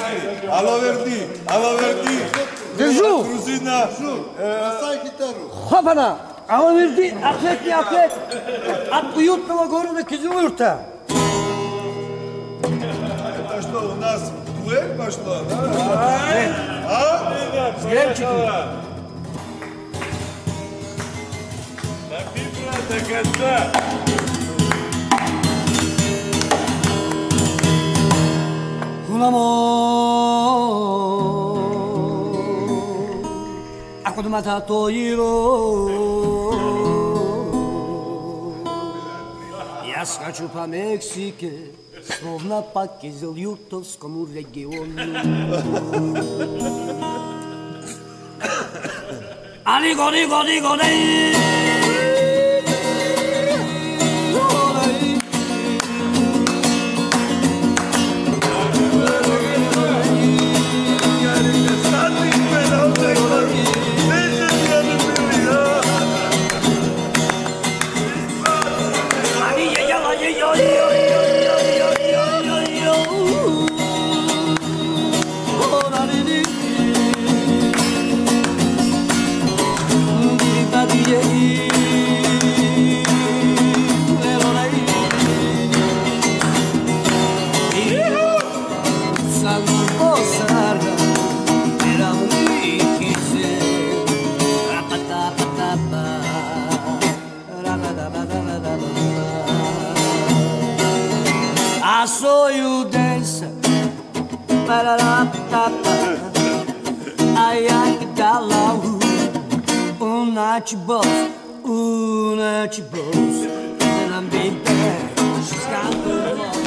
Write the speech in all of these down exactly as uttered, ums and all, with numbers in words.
Ало верди, ало верди. Держу. Грузина. Бросай гитару. Хопана. Ало верди, ответ не ответ. От уютного города Кизилюрта. Это что, у нас дуэль пошла, да? А? С Гремчиком. До конца. Un amore ha condannato io. Я скачу по Мексике, словно по Кизилюртовскому региону. Алиго, лиго, лиго, лей. I saw you dancer, ai ai que dá lá um night boss, um night boss, and I'm big bad, she's got the love,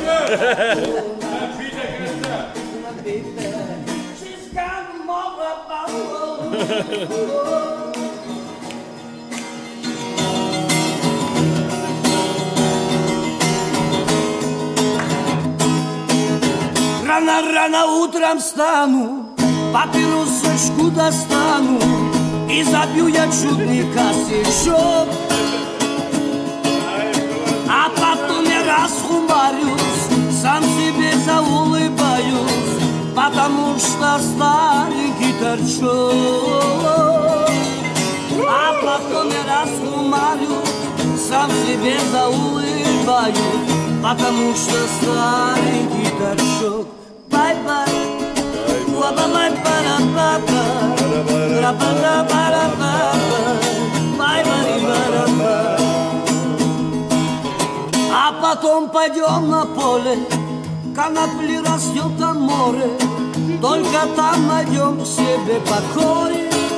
she's got the mother. Рано-рано утром встану, папиросочку достану и забью я чудный косячок. А потом я расхумарюсь, сам себе заулыбаюсь, потому что старенький торчок. А потом я расхумарюсь, сам себе заулыбаюсь, потому что старенький торчок. Bye-bye, wa-ba-bye-ba-da-ba-ba, ra-ba-da-ba-da-ba-ba, bye-bye-ba-da-ba. А потом пойдем на поле, конопли растет там море, только там найдем себе покой.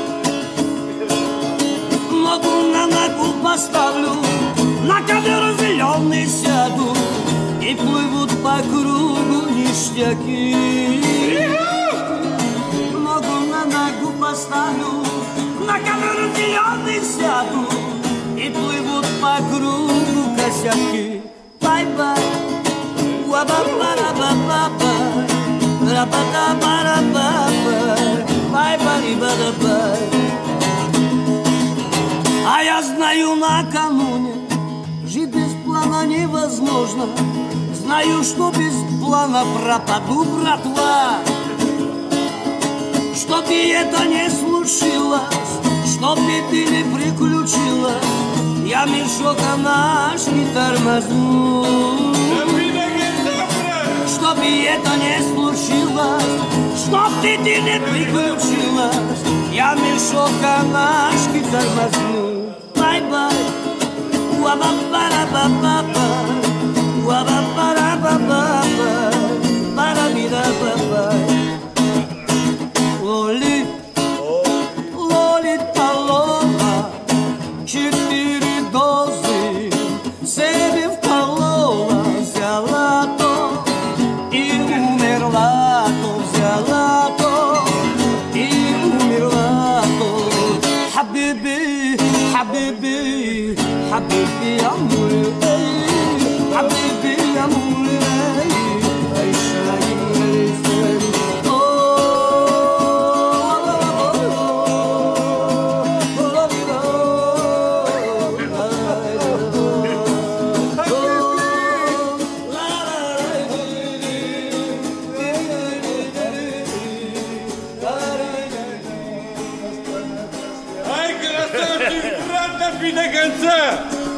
Ногу на ногу поставлю, на ковер зеленый сяду, и плывут по кругу ништяки. Ногу на ногу поставлю, на ковер зеленый сяду, и плывут по кругу косяки. Бай-бай, уа-ба-ба-ба-ба-ба, ра-ба-да-ба-ра-ба-ба, бай-бай-ба-да-бай. А я знаю накануне, жить без плана невозможно. Знаю, что без плана пропаду, братва. Чтоб и это не случилось, чтоб беды не приключилось, я мешок канашки тормозну. Чтоб и это не случилось, чтоб беды не приключилось, я мешок канашки тормозну. Бай-бай, уа-ба-ба-ба-ба-ба, уа-ба-ба-ба-ба-ба, ба-да-би-да-ба-ба. Лоли, Лолита Лола, четыре дозы себе вколола, взяла то и умерла, то взяла то и умерла то. Хабиби, Хабиби, Хабиби, амури, Хабиби, амури, Айша, Допей до конца!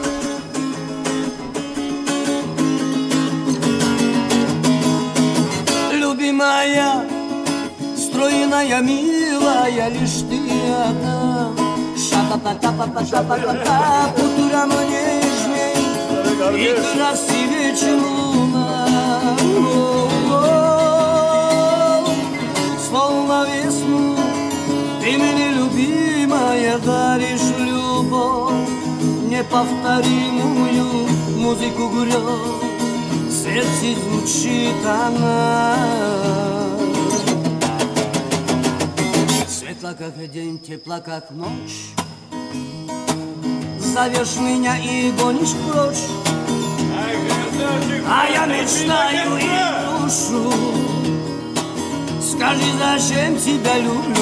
Любимая, стройная, милая, лишь ты одна. Ша-та-та-та-та-та-та-та-та, по утрам нежней и красивее, чем луна. Словно весну ты мне, любимая, даришь любовь, неповторимую музыку грез. В сердце звучит она. Светла, как день, тепла, как ночь. Зовешь меня и гонишь прочь, а я мечтаю и душу. Скажи, зачем тебя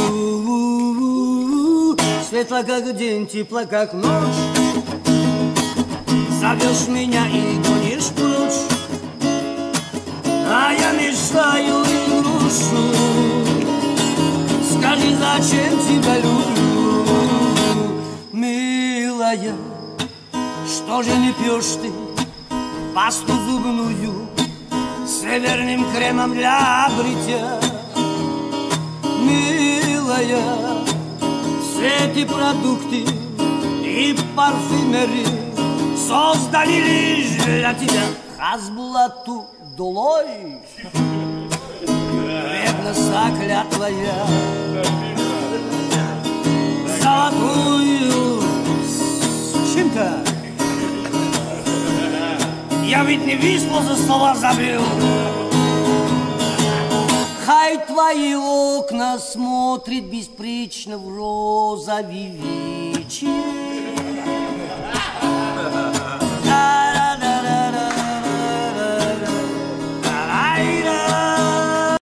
люблю? Светла, как день, тепла, как ночь. Зовешь меня и гонишь прочь, а я мечтаю и грушу. Скажи, зачем тебя люблю? Милая, что же не пьешь ты пасту зубную с северным кремом для бритья? Милая, все эти продукты и парфюмеры создали лишь для тебя. Хазбулату долой, вредность заклятвая, золотую с чем-то. Я ведь не виспал, за слова забил. Хай твои окна смотрит беспречно в розовый вечер.